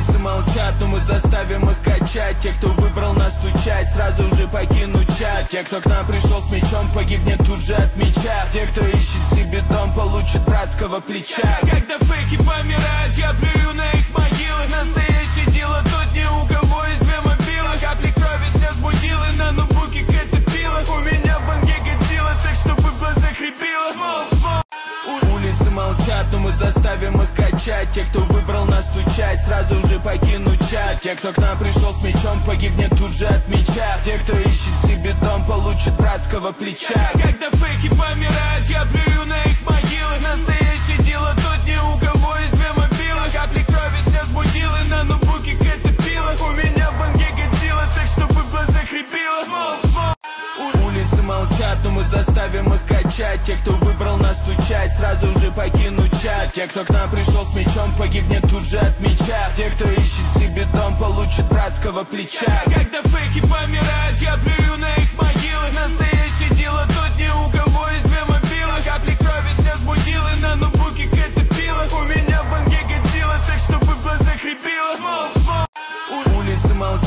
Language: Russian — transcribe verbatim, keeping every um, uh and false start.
Улицы молчат, но мы заставим их качать. Те, кто выбрал нас стучать, сразу же покинут чат. Те, кто к нам пришел с мечом, погибнет тут же от меча. Те, кто ищет себе дом, получит братского плеча. Когда фейки помирают, я плюю на их могилы. Настоящее дело тут ни у кого есть две мобилы. Капли крови слез мудилы, на ноутбуке катапила. У меня в банке годзилла, так чтобы в глазах рябило. Улицы молчат, но мы заставим их качать. Те, кто выбрал нас стучать, сразу же покинут чат. Те, кто к нам пришел с мечом, погибнет тут же от меча. Те, кто ищет себе дом, получит братского плеча. Когда фейки помирают, я плюю на их могилы. Настоящее дело тут ни у кого есть две мобилы. Капли крови слез мудилы, на ноутбуке катапила. У меня в банке годзилла, так чтобы в глазах рябило. Улицы молчат, но мы заставим их качать. Те, кто выбрал нас стучать, сразу же покинут чат. Те, кто к нам пришел с мечом, погибнет тут же от меча. Те, кто ищет себе дом, получит братского плеча. Когда фейки помирают, я плюю